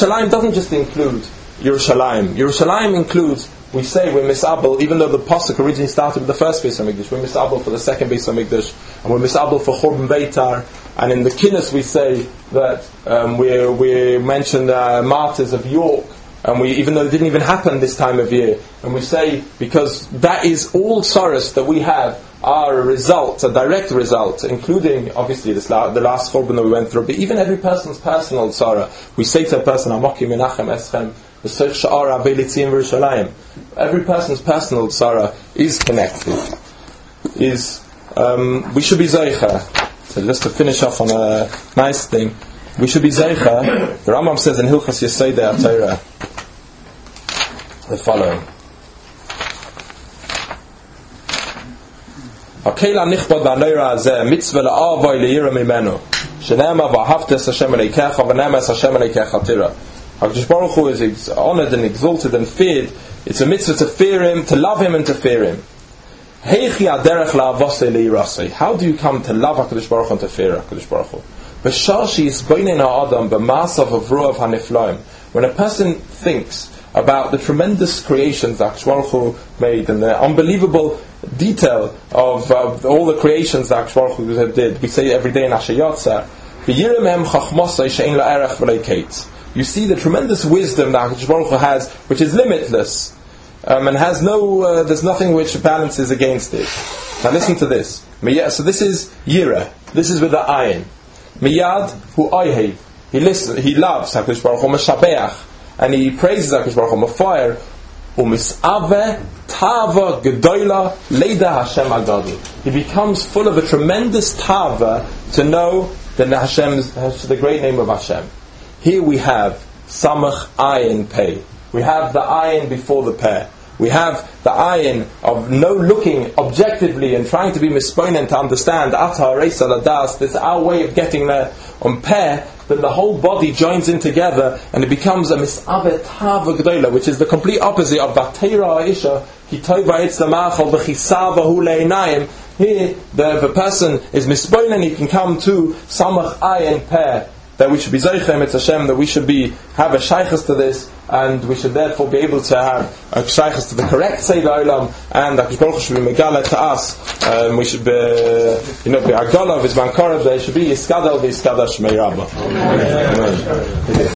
Yerushalayim doesn't just include Yerushalayim. Yerushalayim includes, we say we're misabel, even though the pasuk originally started with the first Beis HaMikdash, we're misabel for the second Beis HaMikdash, and we're misabel for Churban Beitar, and in the Kinnis we say that we mention the martyrs of York, and we, even though it didn't even happen this time of year, and we say, because that is all sorrows that we have are a result, a direct result, including obviously the last Churban that we went through, but even every person's personal sorrow. We say to a person, Amoki Menachem Eschem, every person's personal sorrow is connected. We should be Zeicha. So just to finish off on a nice thing, we should be Zeicha. The Rambam says in Hilchos Yesodei HaTorah the following: Hakela nichbad ba'neira hazeh mitzvah la'avai le'yira mimenu shenema v'ahavtes Hashem Elokecha v'nemes Hashem Elokecha tira. HaKadosh Baruch Hu is honored and exalted and feared. It's a mitzvah to fear Him, to love Him and to fear Him. Heichi aderech la'avosei le'yirasei. How do you come to love HaKadosh Baruch Hu and to fear HaKadosh Baruch Hu? B'shashi yisboinen ha'adam b'masav avruav ha'niflaim. When a person thinks about the tremendous creations that HaKadosh Baruch Hu made and the unbelievable detail of all the creations that HaKadosh Baruch Hu did. We say every day in Asher Yotzer, you see the tremendous wisdom that HaKadosh Baruch Hu has, which is limitless, and has no, there's nothing which balances against it. Now listen to this. So this is Yira. This is with the ayin. Miyad hu oihev. He loves HaKadosh Baruch Hu, Meshabeach, and he praises HaKadosh Baruch Hu, Mafire, umisave tava gedola leida Hashem agadu. He becomes full of a tremendous tava to know the great name of Hashem. Here we have samach ayin pei. We have the ayin before the peh. We have the ayin of no looking objectively and trying to be misponen to understand atar reisa ladas. That's our way of getting there on peh. Then the whole body joins in together and it becomes a mis'avet tava g'dola, which is the complete opposite of vatera ha'isha hitova etz lamachal v'chisava hu le'inayim. Here the person is misponen and he can come to samach ayin peh, that we should be zeichem et Hashem, that we should have a shaykhus to this, and we should therefore be able to have a shaykhus to the correct Seder Olam, and that Baruch Hu should be megala to us. We should be, be agala v'zman korav. There should be yiskadal v'yiskadash Shmei Rabbah. Amen.